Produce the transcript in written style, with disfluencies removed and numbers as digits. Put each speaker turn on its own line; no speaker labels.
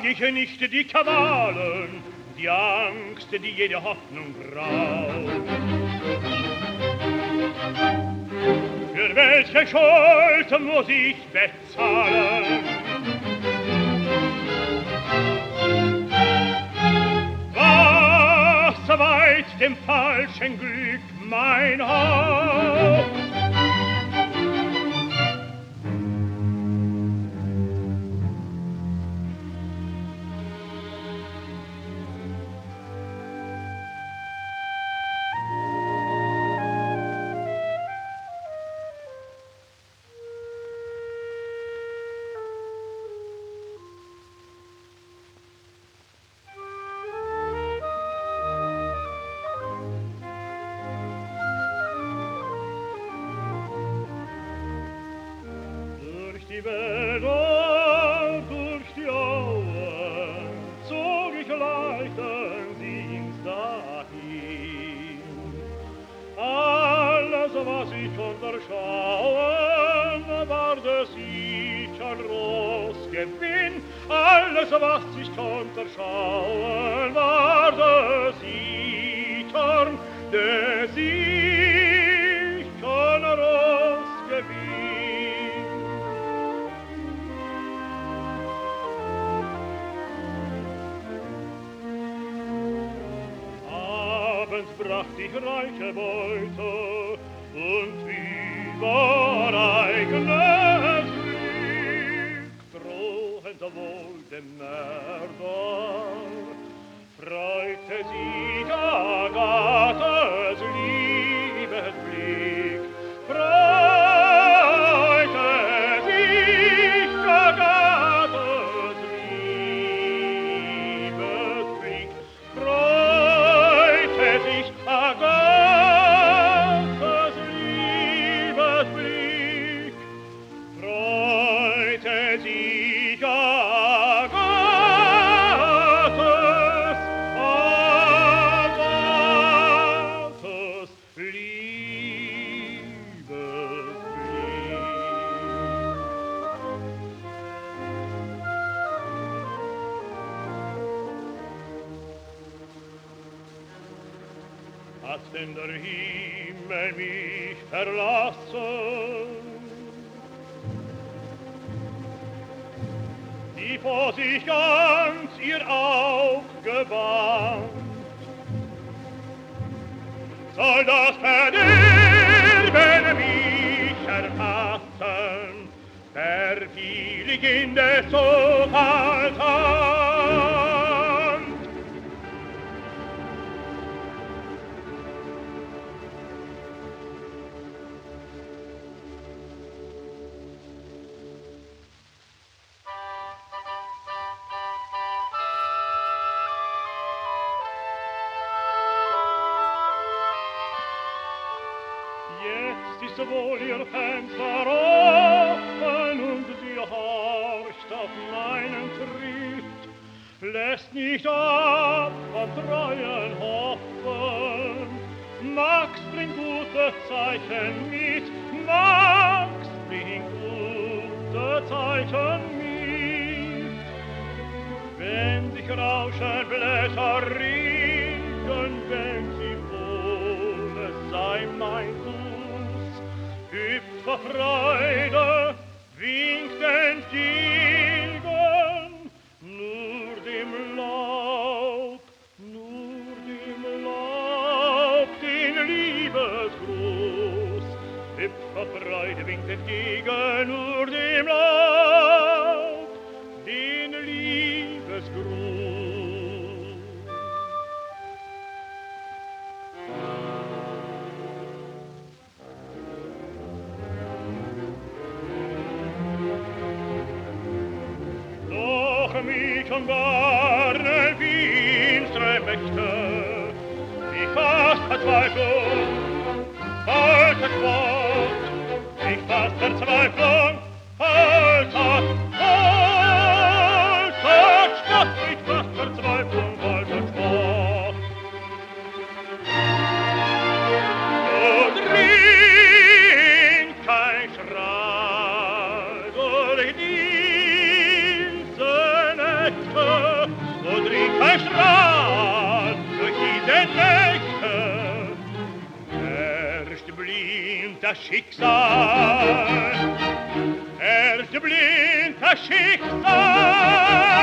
ich nicht die Kabalen, die Angst, die jede Hoffnung raubt. Für welche Schuld muss ich bezahlen? Was weiht dem falschen Glück mein Haupt? Die Wälder durch die Auen zog ich leichten Sinns dahin. Alles, was ich unterschauen, war des sichern Rossgewinn. Alles, was ich unterschauen, war des sichern Rossgewinn. Bracht ich reiche Beute und übereigenes Glück, drohend wohl dem Mörder, freute sich Agathes Liebesblick, freute sich Agathes Liebesblick, freute sich Agathes Liebesblick, freute sich Agathes Liebesblick. Als denn der Himmel mich verlassen, die vor sich ganz ihr aufgewandt, soll das Verderben mich erfassen, verfiel ich in des Zufalls Hand. Jetzt ist wohl ihr Fenster offen und sie horcht auf meinen Tritt, lässt nicht ab vom treuen Hoffen. Max bringt gute Zeichen mit, Max bringt gute Zeichen mit. Wenn sich rauschen Blätter regen, wenn sie wohl, es sei mein Fuß, hüpft vor Freude, winkt entgegen, nur dem Laub, den Liebesgruß. Hüpft vor Freude, winkt entgegen, nur dem Laub, den Liebesgruß. Mich und warne finstre Mächte, ich fast Verzweiflung, falsches Wort, ich fast Verzweiflung, falsches Spott, ich fast Verzweiflung, falsches Wort. Und ringt kein Schrei durch diese Nächte, so dringt ein Strahl durch diese Nächte. Erst blind das Schicksal, erst blind das Schicksal,